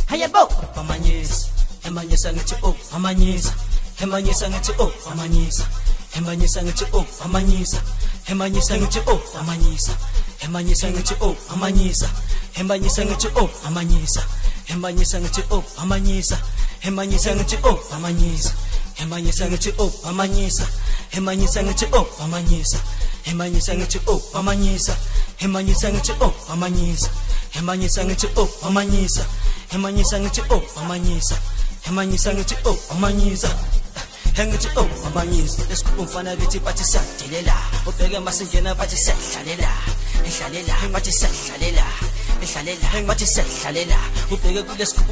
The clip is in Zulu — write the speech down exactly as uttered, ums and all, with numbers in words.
hayabo amanyisa emanyisa ngithi oh amanyisa emanyisa ngithi oh amanyisa emanyisa ngithi oh amanyisa emanyisa ngithi oh amanyisa emanyisa ngithi oh amanyisa emanyisa ngithi oh amanyisa emanyisa ngithi oh amanyisa emanyisa ngithi oh amanyisa emanyisa ngithi oh amanyisa emanyisa ngithi oh amanyisa emanyisa ngithi oh amanyisa emanyisa ngithi oh amanyisa emanyisa ngithi oh amanyisa emanyisa ngithi oh amanyisa emanyisa ngithi oh amanyisa engithi oh amanyisa esikhupha umfana kithi bathi sadelela ubheke masingena bathi sedlalela ehlalela bathi sedlalela ehlalela bathi sedlalela ubheke kulesi